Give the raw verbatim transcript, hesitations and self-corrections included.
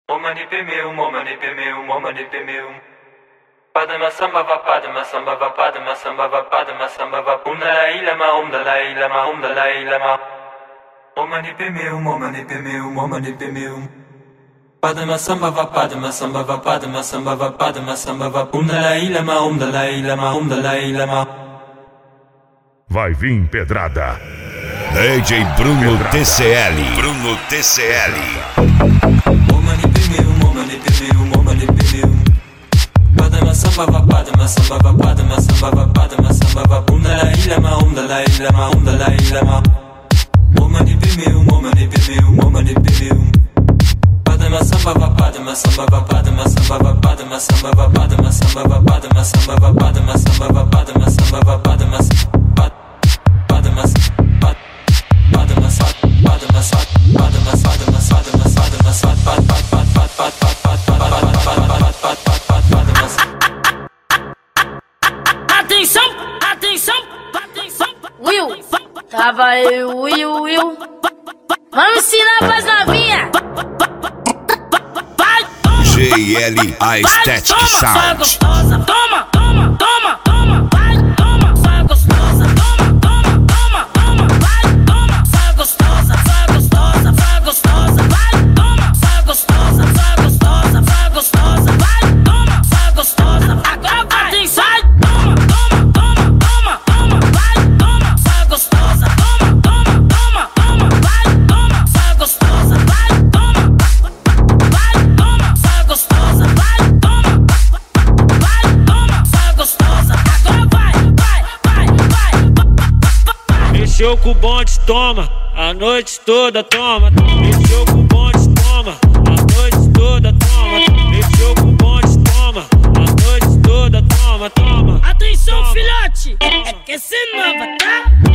O mani meu, o mani meu, o mani meu. Padma samba va padma samba va padma samba va padma samba va um dalai lama um dalai lama um dalai lama. O mani meu, o mani meu, o mani meu. Padma samba va padma samba va padma samba va padma samba va um dalai lama um dalai lama um dalai lama. Vai vir pedrada. D J Bruno Pedrada. T C L. Bruno T C L. O mani meu, o mani meu, o mani meu. Padma samba va padma samba va padma samba va padma samba va um dalai lama um dalai lama um dalai lama. O mani meu, o mani meu, o mani meu. Padma samba va padma samba va padma samba va padma samba va padma samba va padma samba va padma samba va padma samba va padma samba padma samba padma Atenção, atenção, atenção. Will, tava eu, Will, Will. Vamos ensinar pras novinhas. G L Aesthetic Sound. Gostosa, toma, toma, toma, toma, vai, toma, só gostosa, toma, toma, toma, toma, vai, toma, só gostosa, só gostosa, só gostosa, vai, toma, só gostosa, só gostosa, só gostosa, vai, toma, só gostosa, agora vai, atenção, toma, toma, toma, toma, toma, vai, toma, só gostosa, toma, toma, toma, toma, vai, toma, só gostosa, vai, toma, vai, toma, só gostosa, vai, toma, vai, toma, só gostosa, agora vai, vai, vai, vai. Mexeu com o bonde, toma, a noite toda toma. Mexeu com o bonde, toma, a noite toda toma. Mexeu com o bonde, toma, a noite toda toma, toma. Atenção, Toma. filhote, é que essa é nova, tá?